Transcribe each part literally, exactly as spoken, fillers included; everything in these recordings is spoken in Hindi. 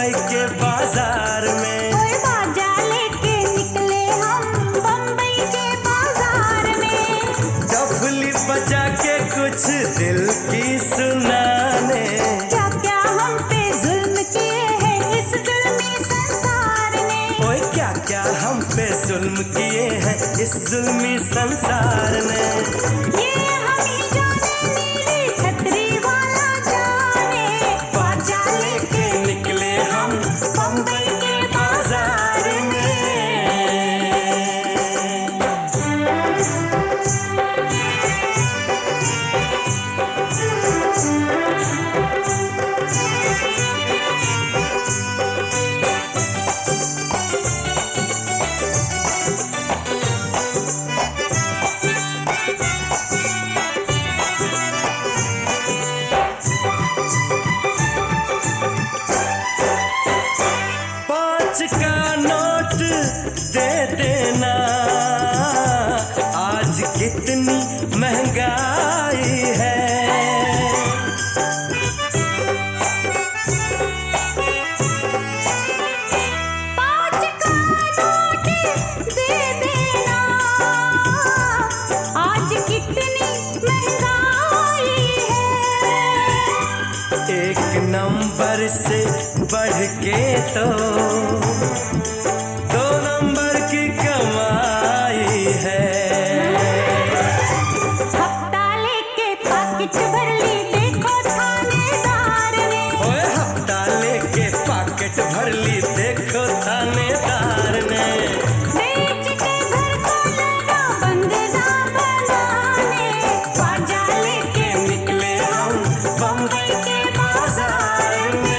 बम्बई के बाजार में। ओए बाजा लेके निकले हम बम्बई के बाजार में। डफली बजा के कुछ दिल की सुनाने। क्या क्या हम पे जुल्म किए हैं इस जुल्मी संसार ने। ओए क्या क्या हम पे जुल्म किए हैं इस जुल्मी संसार ने। ये हम ही जाने नीली छतरी वाला जाने। बाजा लेके निकले हम बम्बई के बाजार में। पाँच का नोट दे देना, आज कितनी महंगाई है। पाँच का नोट दे देना, आज कितनी महंगाई है। एक नंबर से बढ़ के तो दो नंबर की कमाई है। हफ्ता लेके पाकिट भर ली देखो थानेदार ने। ओए हफ्ता लेके पॉकेट भर ली देखो थानेदार ने। बेच के घर को लगा बंगला बनाने। बाजा लेके निकले हम बम्बई के बाजार में।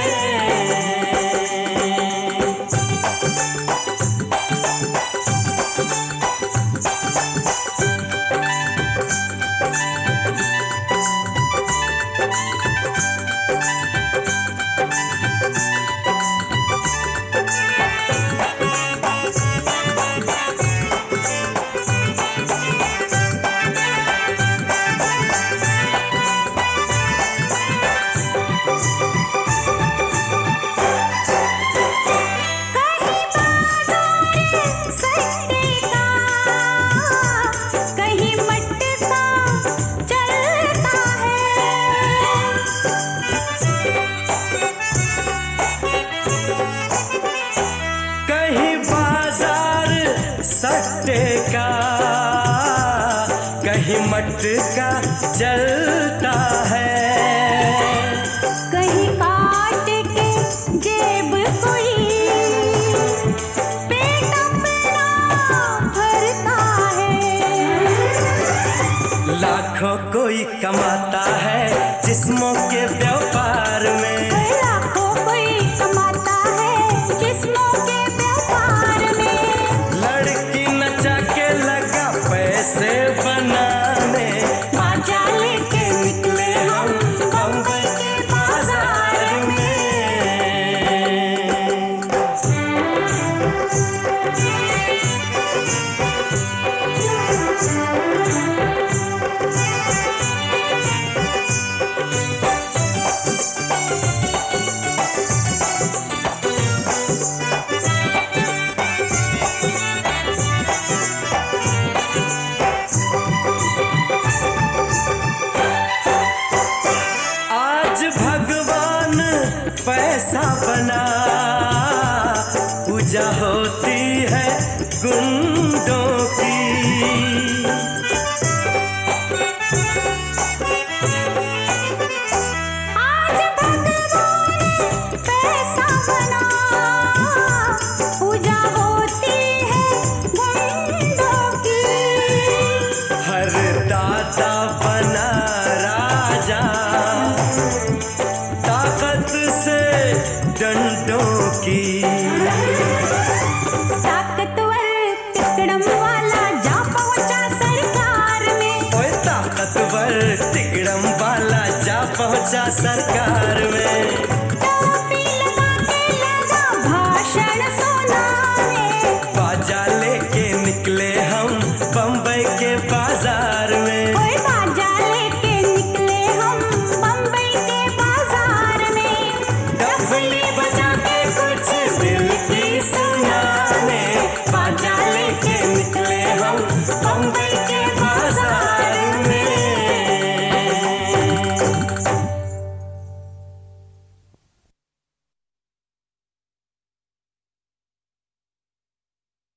सट्टे का कहीं मटका चलता है। कहीं बाजार सट्टे का कहीं मटका चलता है। कहीं काट के जेब कोई पेट अपना भरता है। लाखों कोई कमाता है जिस्मों के व्यापार में। लाखों कोई कमाता है जिस्मों के व्यापार में। लड़की नचा के लगा पैसे बनाने। बाजा लेके निकले हम बम्बई के बाजार में। आज भगवान पैसा बना, पूजा होती है गुंडों की। आज भगवान पैसा बना, पूजा होती है गुंडों की। हर दादा बना राजा, ताकत से डंडों की। ताकतवर तिकड़म वाला जा पहुंचा सरकार में। ओए ताकतवर तिकड़म वाला जा पहुंचा सरकार में।